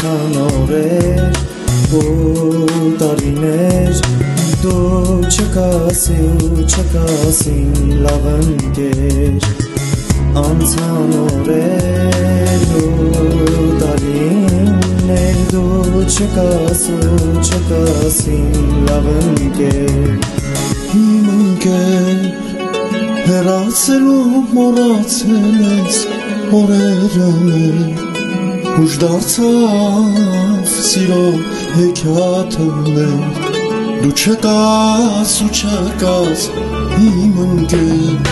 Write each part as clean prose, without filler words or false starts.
անցան օրեր ու տարիներ դու չկասի ու չկասին լավ ընկեր անցան օրեր ու տարիներ դու չկասի ու չկասին լավ ընկեր իմ ընկեր հեռացել ու մոռացել ես օրերը մեր ուշ դարձավ սիրո հեքիաթը մեր դու չկաս ու չկաս իմ ընկեր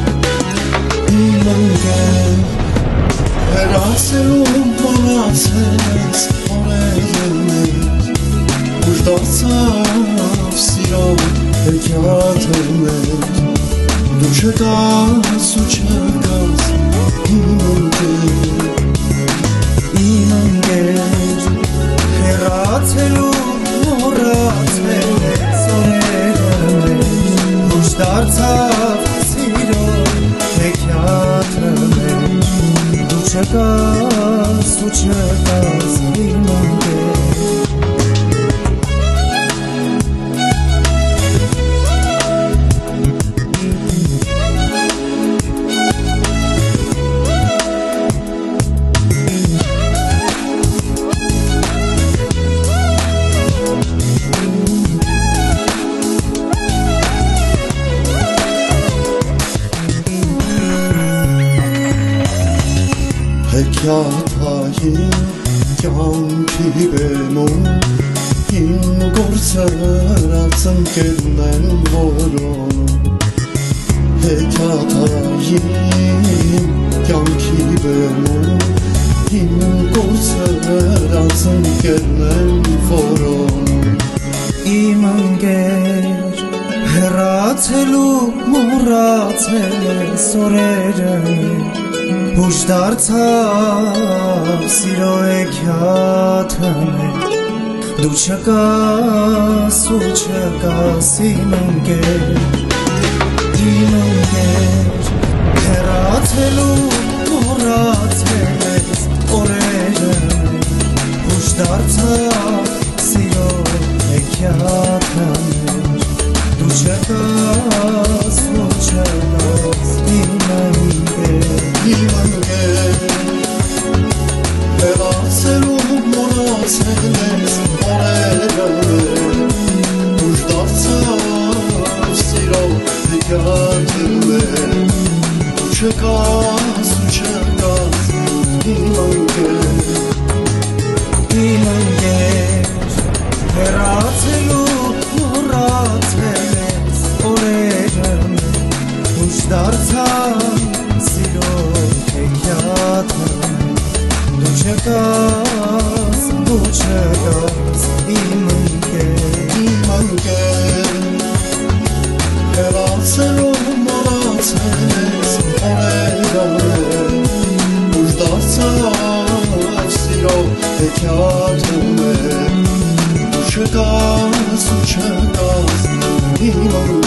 հեռացել ու մոռացել ես օրերը մեր ուշ դարձավ սիրո հեքիաթը մեր դու չկաս ու չկաս իմ ընկեր հեռացել ու մոռացել ես օրերը մեր ուշ դարձավ սիրո հեքիաթը մեր դու չկաս ու չկաս իմ ընկեր հեքիաթային կյանքի բեմում իմ գործերած ընկերն են որոնում հեքիաթային կյանքի բեմում իմ գործերած ընկերն են որոնում իմ ընկեր հեռացել ու մոռացել ես օրերը ուշ դարձավ սիրո հեքիաթը մեր դու չկաս ու չկաս իմ ընկեր հեռացել ու մոռացել ես օրերը ուշ դարձավ սիրո հեքիաթը մեր դու չկաս ու չկաս իմ ընկեր հեռացել ու մոռացել ես օրերը ուշ դարձավ սիրո հեքիաթը մեր դու չկաս ու չկաս իմ ընկեր հեռացել ու մոռացել ես օրերը ուշ դարձավ սիրո հեքիաթը դու չկաս իմ ընկեր հեռացել ու մոռացել ես օրերը ուշ դարձավ սիրո հեքիաթը մեր դու չկաս իմ ընկեր